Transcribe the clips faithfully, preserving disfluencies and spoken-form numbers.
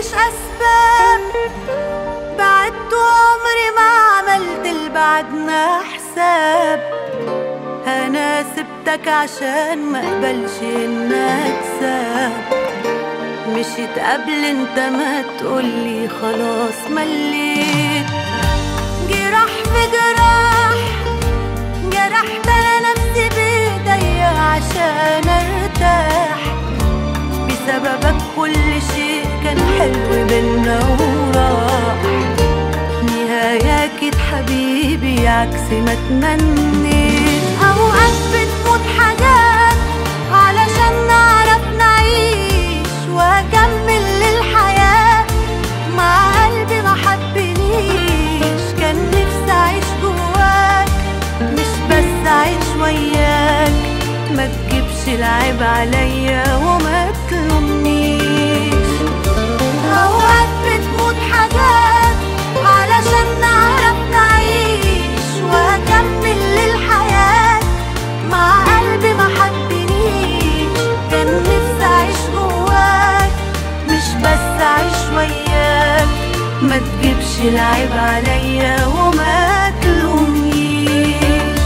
فيش أسباب، بعدت وعمري ما عملت لبعدنا حساب. أنا سبتك عشان ما اقبلش إن أكسب، مشيت قبل انت ما تقولي خلاص مليت. جراح في جراح، جرحت انا نفسي بايديا عشان ارتاح. بسببك كل شيء كان حلو بينا وراح. نهاياك حبيبي عكس ما تمنيت. اوقات بتموت حاجات علشان نعرف نعيش واكمل للحياة مع قلبي ما حبنيش. كان نفسي اعيش جواك مش بس اعيش وياك. ما تجيبش العيب عليا وما تلومنيش. اوقات بتموت حاجات علشان نعرف نعيش واكمل للحياة مع قلبي ما حبنيش. كان نفسي اعيش جواك مش بس اعيش وياك. ما تجيبش العيب عليا وما تلومنيش.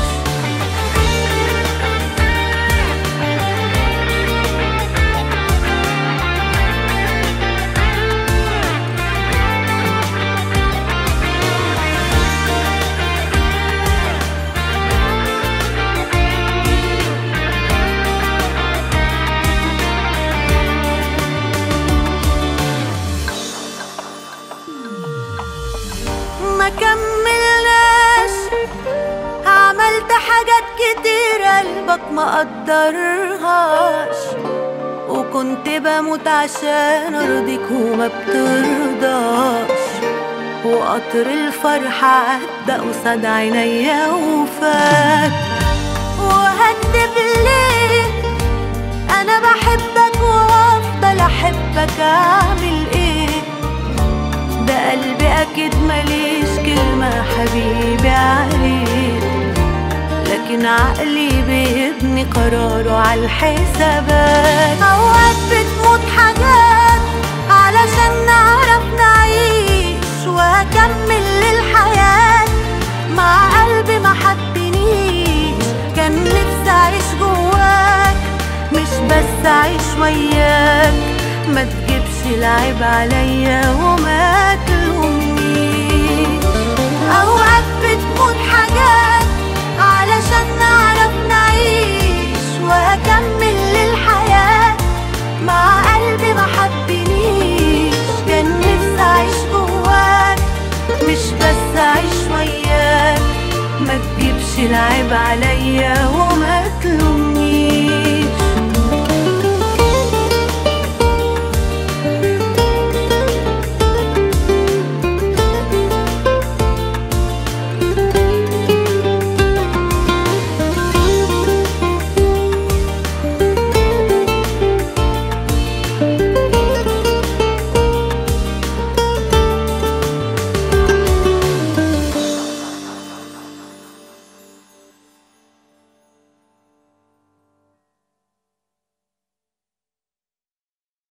ما كملناش، عملت حاجات كتير قلبك ما قدرهاش. وكنت بموت عشان ارضيك وما بترضاش. وقطر الفرحة عدى قصاد عينيا وفات. وهكدب ليه؟ انا بحبك وافضل احبك. اعمل ايه؟ ده قلبي اكيد ماليش كلمة حبيبي عليك. لكن عقلي بيبني قراره عالحسابات. اوقات بتموت حاجات علشان نعرف نعيش واكمل للحياة مع قلبي ما حبنيش. كان نفسي اعيش جواك مش بس اعيش وياك. ما تجيبش العيب عليا وما تلومنيش. اوقات بتموت حاجات علشان نعرف نعيش واكمل للحياة مع قلبي ما حبنيش. كان نفسي اعيش جواك مش بس اعيش وياك. ما تجيبش العيب عليا